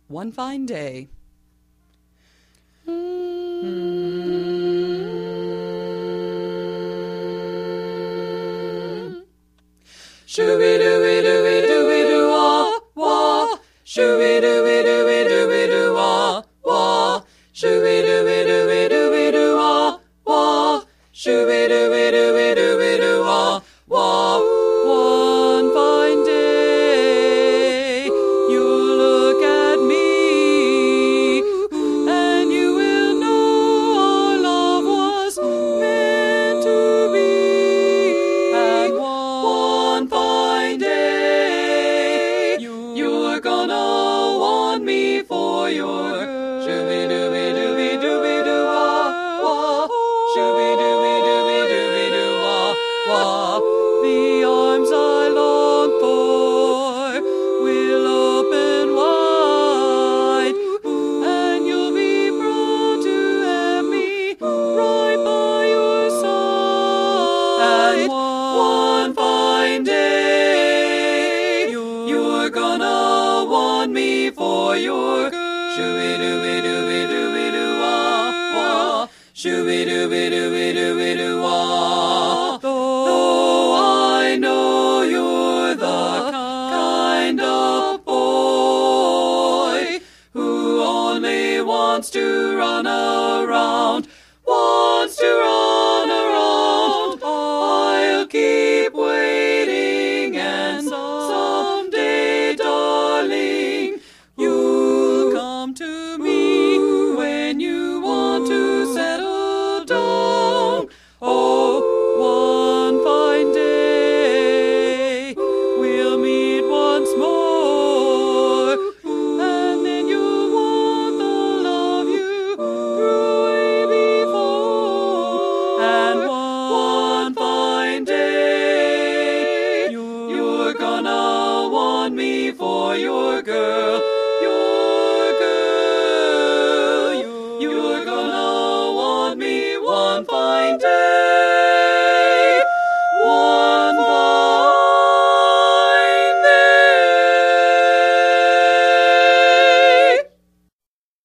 one fine day. Shooby-dooby-dooby-dooby-doo-wah, wah. Shooby-dooby-dooby-dooby-doo-wah, wah. Shooby-dooby-dooby-dooby-doo-wah, wah. Shooby-dooby-dooby-dooby-doo-wah, wah. One fine day, you look at me, and you will know our love was meant to be. And one fine day, you're gonna want me for your shooby-dooby-dooby-dooby-doo-wah, wah. Shooby-dooby-dooby-dooby-doo-wah, wah. The arms I long for will open wide, and you'll be proud to have me right by your side. And one fine day, you're gonna want me for your shooby-dooby-dooby-dooby-doo-wah, wah. Shooby-dooby-dooby-dooby-doo-wah. Though I know you're the kind of boy who only wants to run around